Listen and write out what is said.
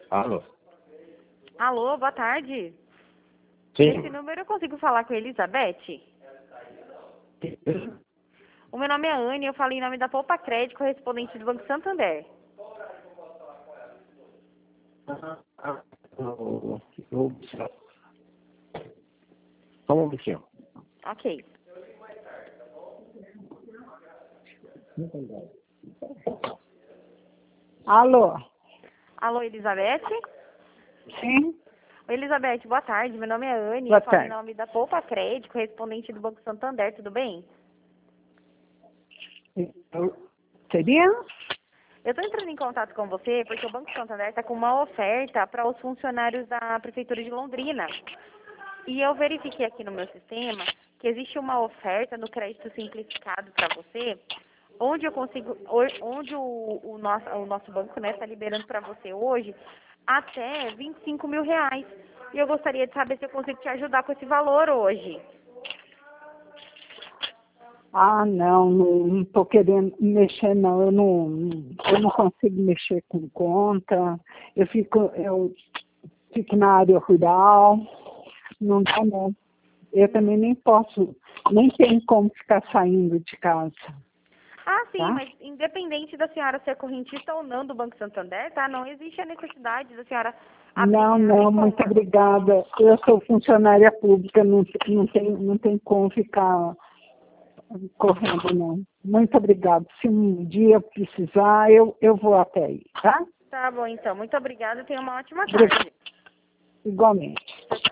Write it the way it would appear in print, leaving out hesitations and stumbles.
Alô? Alô, boa tarde. Sim. Nesse número eu consigo falar com a Elizabeth? O meu nome é Anne, eu falo em nome da Poupa Crédito, correspondente do Banco Santander. Só um minutinho. Ok. Alô? Alô, Elizabeth? Sim? Oi, Elizabeth, boa tarde. Meu nome é Anne, Boa eu falo em tarde. nome da Poupa Crédito, correspondente do Banco Santander, tudo bem? Seria? Eu estou entrando em contato com você porque o Banco Santander está com uma oferta para os funcionários da Prefeitura de Londrina. E eu verifiquei aqui no meu sistema que existe uma oferta no crédito simplificado para você, onde eu consigo, onde o nosso banco está liberando para você hoje até R$ 25.000. E eu gostaria de saber se eu consigo te ajudar com esse valor hoje. Ah, não tô querendo mexer, não. Eu não consigo mexer com conta. Eu fico na área rural. Não dá, não. Eu também nem posso, nem tenho como ficar saindo de casa. Ah, sim, Tá? mas independente da senhora ser correntista ou não do Banco Santander, tá? Não existe a necessidade da senhora Não, muito obrigada. Eu sou funcionária pública, não tem como ficar correndo, não. Muito obrigada. Se um dia precisar, eu vou até aí, tá? Tá bom, então. Muito obrigada e tenha uma ótima tarde. Igualmente. Tchau, tchau.